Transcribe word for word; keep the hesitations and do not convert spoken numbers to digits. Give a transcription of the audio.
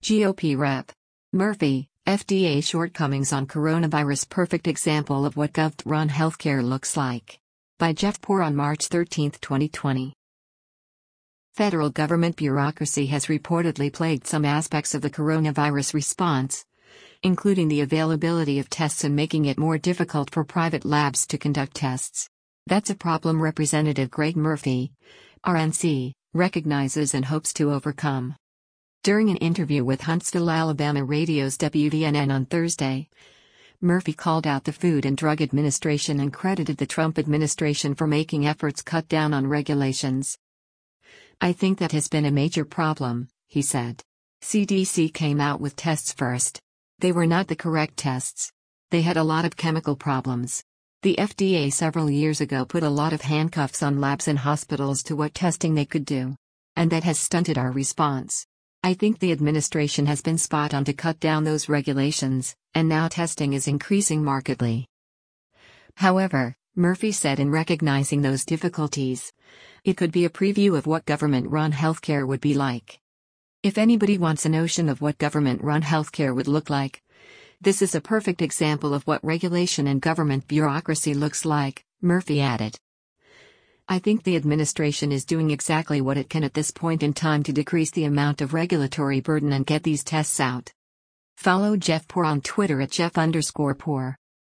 G O P Rep. Murphy, F D A shortcomings on coronavirus perfect example of what gov-run healthcare looks like. By Jeff Poor on March thirteenth, twenty twenty. Federal government bureaucracy has reportedly plagued some aspects of the coronavirus response, including the availability of tests and making it more difficult for private labs to conduct tests. That's a problem Representative Greg Murphy, R N C, recognizes and hopes to overcome. During an interview with Huntsville, Alabama radio's W V N N on Thursday, Murphy called out the Food and Drug Administration and credited the Trump administration for making efforts cut down on regulations. "I think that has been a major problem," he said. C D C came out with tests first. They were not the correct tests. They had a lot of chemical problems. The F D A several years ago put a lot of handcuffs on labs and hospitals to what testing they could do. And that has stunted our response. I think the administration has been spot on to cut down those regulations, and now testing is increasing markedly. However, Murphy said in recognizing those difficulties, it could be a preview of what government-run healthcare would be like. If anybody wants a notion of what government-run healthcare would look like, this is a perfect example of what regulation and government bureaucracy looks like, Murphy added. I think the administration is doing exactly what it can at this point in time to decrease the amount of regulatory burden and get these tests out. Follow Jeff Poor on Twitter at Jeff underscore Poor.